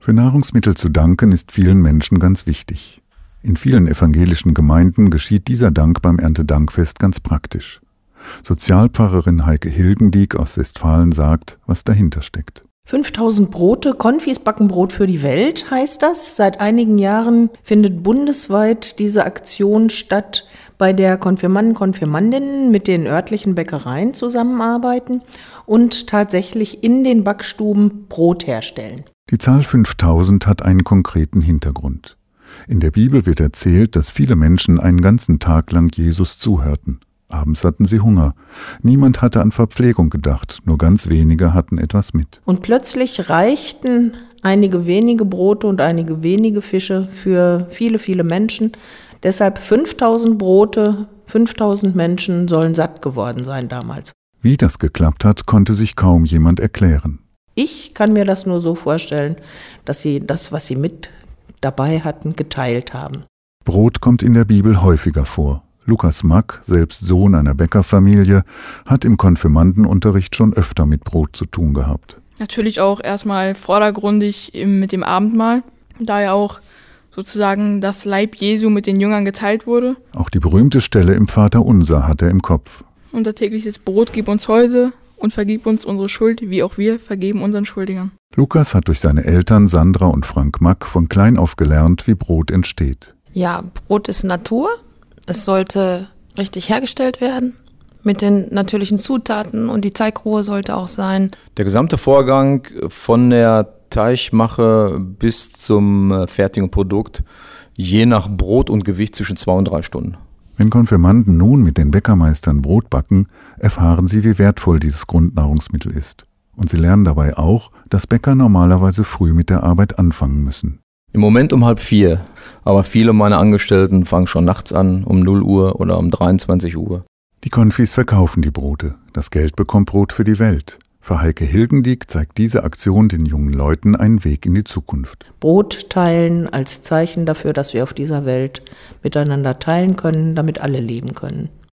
Für Nahrungsmittel zu danken ist vielen Menschen ganz wichtig. In vielen evangelischen Gemeinden geschieht dieser Dank beim Erntedankfest ganz praktisch. Sozialpfarrerin Heike Hilgendiek aus Westfalen sagt, was dahinter steckt. 5000 Brote, Konfis backen Brot für die Welt, heißt das. Seit einigen Jahren findet bundesweit diese Aktion statt, bei der Konfirmanden, Konfirmandinnen mit den örtlichen Bäckereien zusammenarbeiten und tatsächlich in den Backstuben Brot herstellen. Die Zahl 5000 hat einen konkreten Hintergrund. In der Bibel wird erzählt, dass viele Menschen einen ganzen Tag lang Jesus zuhörten. Abends hatten sie Hunger. Niemand hatte an Verpflegung gedacht, nur ganz wenige hatten etwas mit. Und plötzlich reichten einige wenige Brote und einige wenige Fische für viele, viele Menschen. Deshalb 5000 Brote, 5000 Menschen sollen satt geworden sein damals. Wie das geklappt hat, konnte sich kaum jemand erklären. Ich kann mir das nur so vorstellen, dass sie das, was sie mit dabei hatten, geteilt haben. Brot kommt in der Bibel häufiger vor. Lukas Mack, selbst Sohn einer Bäckerfamilie, hat im Konfirmandenunterricht schon öfter mit Brot zu tun gehabt. Natürlich auch erstmal vordergründig mit dem Abendmahl, da ja auch sozusagen das Leib Jesu mit den Jüngern geteilt wurde. Auch die berühmte Stelle im Vaterunser hat er im Kopf. Unser tägliches Brot gib uns heute und vergib uns unsere Schuld, wie auch wir vergeben unseren Schuldigern. Lukas hat durch seine Eltern Sandra und Frank Mack von klein auf gelernt, wie Brot entsteht. Ja, Brot ist Natur. Es sollte richtig hergestellt werden mit den natürlichen Zutaten und die Teigruhe sollte auch sein. Der gesamte Vorgang von der Teigmache bis zum fertigen Produkt, je nach Brot und Gewicht zwischen 2 und 3 Stunden. Wenn Konfirmanden nun mit den Bäckermeistern Brot backen, erfahren sie, wie wertvoll dieses Grundnahrungsmittel ist. Und sie lernen dabei auch, dass Bäcker normalerweise früh mit der Arbeit anfangen müssen. Im Moment um 3:30, aber viele meiner Angestellten fangen schon nachts an, um 0 Uhr oder um 23 Uhr. Die Konfis verkaufen die Brote. Das Geld bekommt Brot für die Welt. Für Heike Hilgendiek zeigt diese Aktion den jungen Leuten einen Weg in die Zukunft. Brot teilen als Zeichen dafür, dass wir auf dieser Welt miteinander teilen können, damit alle leben können.